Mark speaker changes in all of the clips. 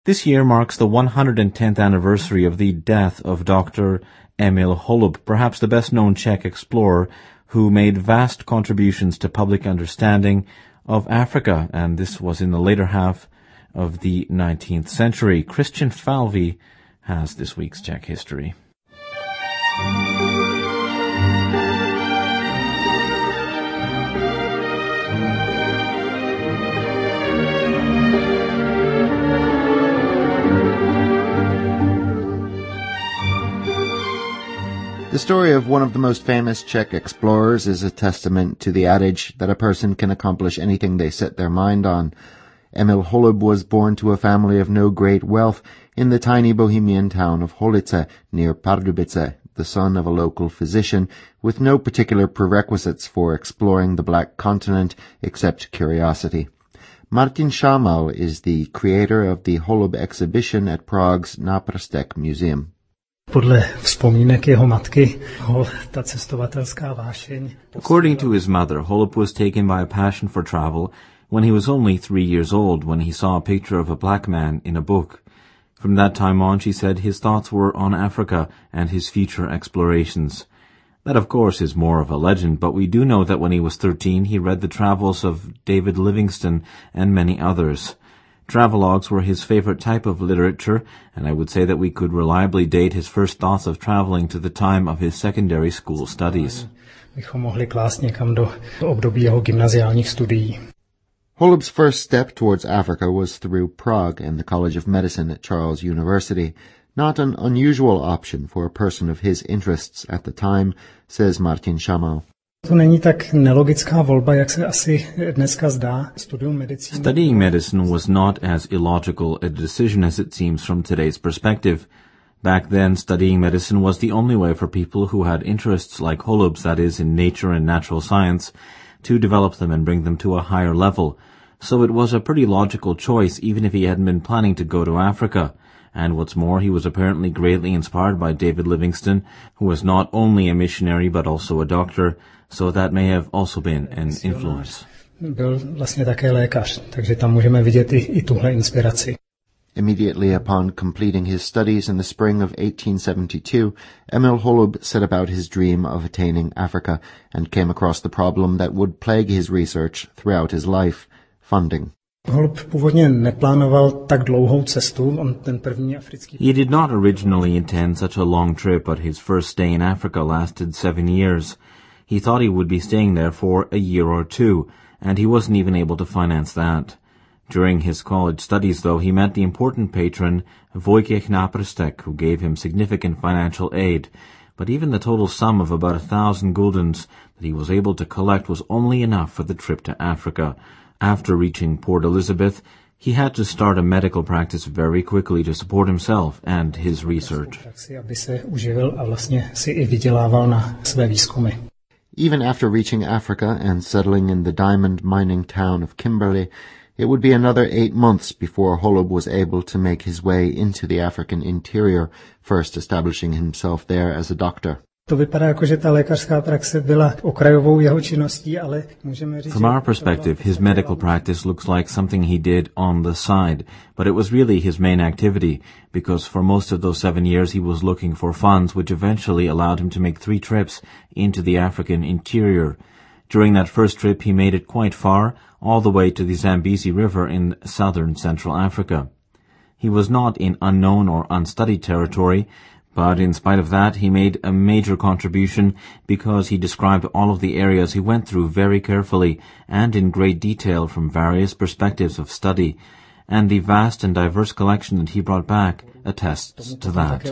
Speaker 1: This year marks the 110th anniversary of the death of Dr. Emil Holub, perhaps the best-known Czech explorer who made vast contributions to public understanding of Africa, and this was in the later half of the 19th century. Christian Falvey has this week's Czech history.
Speaker 2: The story of one of the most famous Czech explorers is a testament to the adage that a person can accomplish anything they set their mind on. Emil Holub was born to a family of no great wealth in the tiny Bohemian town of Holice near Pardubice, the son of a local physician, with no particular prerequisites for exploring the Black Continent except curiosity. Martin Schamal is the creator of the Holub exhibition at Prague's Náprstek Museum.
Speaker 3: According
Speaker 1: to his mother, Holub was taken by a passion for travel when he was only 3 years old, when he saw a picture of a black man in a book. From that time on, she said, his thoughts were on Africa and his future explorations. That, of course, is more of a legend, but we do know that when he was 13, he read the travels of David Livingstone and many others. Travelogues were his favorite type of literature, and I would say that we could reliably date his first thoughts of traveling to the time of his secondary school studies.
Speaker 2: Holub's first step towards Africa was through Prague and the College of Medicine at Charles University, not an unusual option for a person of his interests at the time, says Martin Schamal.
Speaker 1: Studying medicine was not as illogical a decision as it seems from today's perspective. Back then, studying medicine was the only way for people who had interests like Holub's, that is, in nature and natural science, to develop them and bring them to a higher level. So it was a pretty logical choice, even if he hadn't been planning to go to Africa. And what's more, he was apparently greatly inspired by David Livingstone, who was not only a missionary but also a doctor, so that may have also been an influence.
Speaker 2: Immediately upon completing his studies in the spring of 1872, Emil Holub set about his dream of attaining Africa and came across the problem that would plague his research throughout his life: funding.
Speaker 1: He did not originally intend such a long trip, but his first stay in Africa lasted 7 years. He thought he would be staying there for a year or two, and he wasn't even able to finance that. During his college studies, though, he met the important patron Wojciech Náprstek, who gave him significant financial aid, but even the total sum of about 1,000 guldens that he was able to collect was only enough for the trip to Africa. After reaching Port Elizabeth, he had to start a medical practice very quickly to support himself and his research.
Speaker 2: Even after reaching Africa and settling in the diamond mining town of Kimberley, it would be another 8 months before Holub was able to make his way into the African interior, first establishing himself there as a doctor.
Speaker 1: From our perspective, his medical practice looks like something he did on the side, but it was really his main activity, because for most of those 7 years he was looking for funds, which eventually allowed him to make 3 trips into the African interior. During that first trip he made it quite far, all the way to the Zambezi River in southern Central Africa. He was not in unknown or unstudied territory, but in spite of that, he made a major contribution because he described all of the areas he went through very carefully and in great detail from various perspectives of study, and the vast and diverse collection that he brought back attests to that.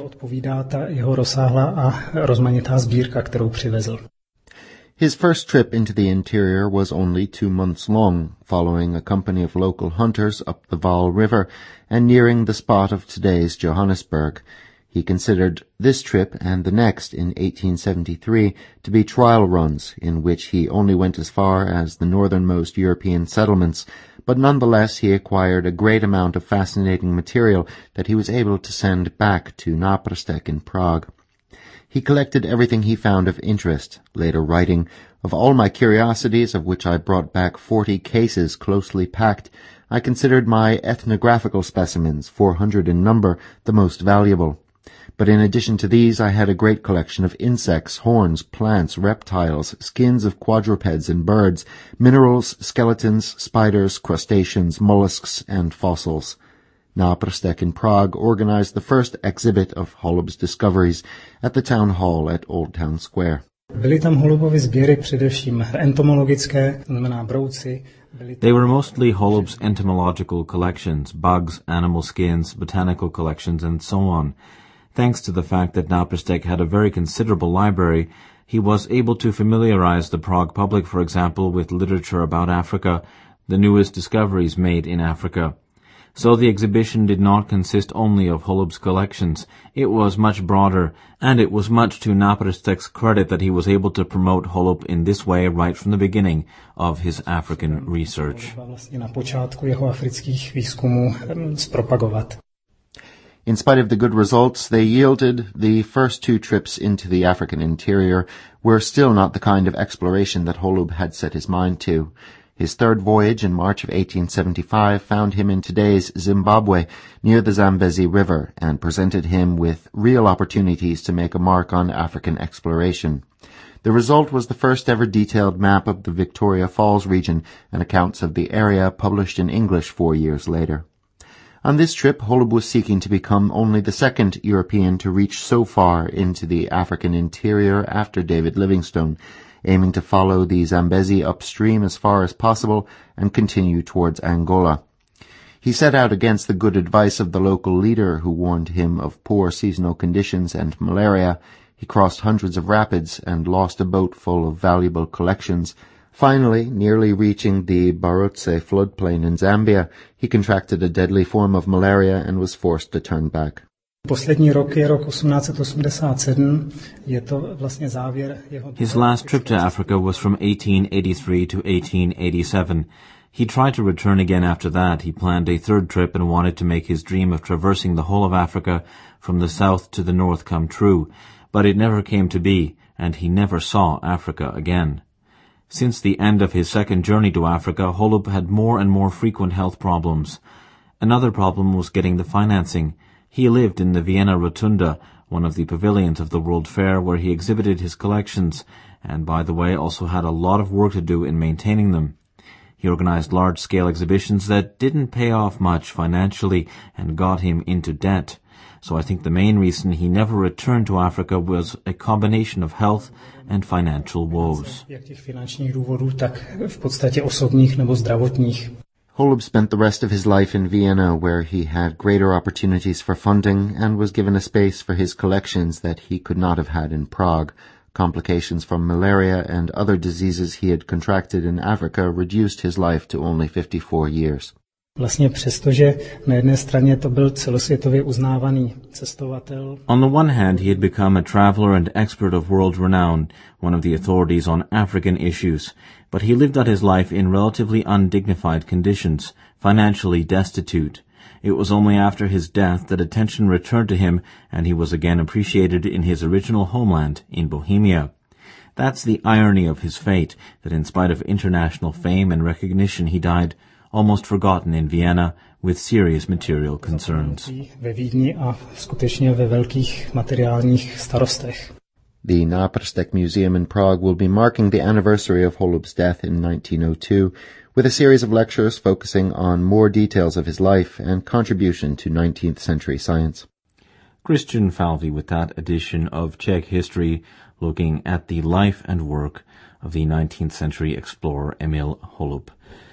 Speaker 2: His first trip into the interior was only 2 months long, following a company of local hunters up the Vaal River and nearing the spot of today's Johannesburg. He considered this trip and the next in 1873 to be trial runs in which he only went as far as the northernmost European settlements, but nonetheless he acquired a great amount of fascinating material that he was able to send back to Náprstek in Prague. He collected everything he found of interest, later writing, "Of all my curiosities, of which I brought back 40 cases closely packed, I considered my ethnographical specimens, 400 in number, the most valuable. But in addition to these I had a great collection of insects, horns, plants, reptiles, skins of quadrupeds and birds, minerals, skeletons, spiders, crustaceans, mollusks, and fossils." Náprstek in Prague organized the first exhibit of Holub's discoveries at the town hall at Old Town Square.
Speaker 3: Byly tam Holubovy sběry především entomologické, znamená brouci.
Speaker 1: They were mostly Holub's entomological collections, bugs, animal skins, botanical collections, and so on. Thanks to the fact that Náprstek had a very considerable library, he was able to familiarize the Prague public, for example, with literature about Africa, the newest discoveries made in Africa. So the exhibition did not consist only of Holub's collections. It was much broader, and it was much to Náprstek's credit that he was able to promote Holub in this way right from the beginning of his African research.
Speaker 3: Vlastně na počátku jeho afrických výzkumů zpropagovat.
Speaker 2: In spite of the good results they yielded, the first 2 trips into the African interior were still not the kind of exploration that Holub had set his mind to. His third voyage in March of 1875 found him in today's Zimbabwe, near the Zambezi River, and presented him with real opportunities to make a mark on African exploration. The result was the first ever detailed map of the Victoria Falls region and accounts of the area published in English 4 years later. On this trip, Holub was seeking to become only the second European to reach so far into the African interior after David Livingstone, aiming to follow the Zambezi upstream as far as possible and continue towards Angola. He set out against the good advice of the local leader who warned him of poor seasonal conditions and malaria. He crossed hundreds of rapids and lost a boat full of valuable collections. Finally, nearly reaching the Barotse floodplain in Zambia, he contracted a deadly form of malaria and was forced to turn back.
Speaker 3: Poslední rok je rok 1887, je to vlastně závěr jeho...
Speaker 1: His last trip to Africa was from 1883 to 1887. He tried to return again after that. He planned a third trip and wanted to make his dream of traversing the whole of Africa from the south to the north come true, but it never came to be, and he never saw Africa again. Since the end of his second journey to Africa, Holub had more and more frequent health problems. Another problem was getting the financing. He lived in the Vienna Rotunda, one of the pavilions of the World Fair, where he exhibited his collections, and, by the way, also had a lot of work to do in maintaining them. He organized large-scale exhibitions that didn't pay off much financially and got him into debt. So I think the main reason he never returned to Africa was a combination of health and financial woes.
Speaker 3: Jak těch finančních důvodů, tak v podstatě osobních nebo zdravotních.
Speaker 2: Holub spent the rest of his life in Vienna, where he had greater opportunities for funding and was given a space for his collections that he could not have had in Prague. Complications from malaria and other diseases he had contracted in Africa reduced his life to only 54 years.
Speaker 3: Vlastně přesto, že na jedné straně to byl celosvětově uznávaný cestovatel.
Speaker 1: On the one hand, he had become a traveler and expert of world renown, one of the authorities on African issues, but he lived out his life in relatively undignified conditions, financially destitute. It was only after his death that attention returned to him and he was again appreciated in his original homeland in Bohemia. That's the irony of his fate, that in spite of international fame and recognition he died almost forgotten in Vienna with serious material concerns.
Speaker 3: Ve Vídni a skutečně ve velkých materiálních starostech.
Speaker 2: The Náprstek Museum in Prague will be marking the anniversary of Holub's death in 1902 with a series of lectures focusing on more details of his life and contribution to 19th century science.
Speaker 1: Christian Falvey with that edition of Czech History, looking at the life and work of the 19th century explorer Emil Holub.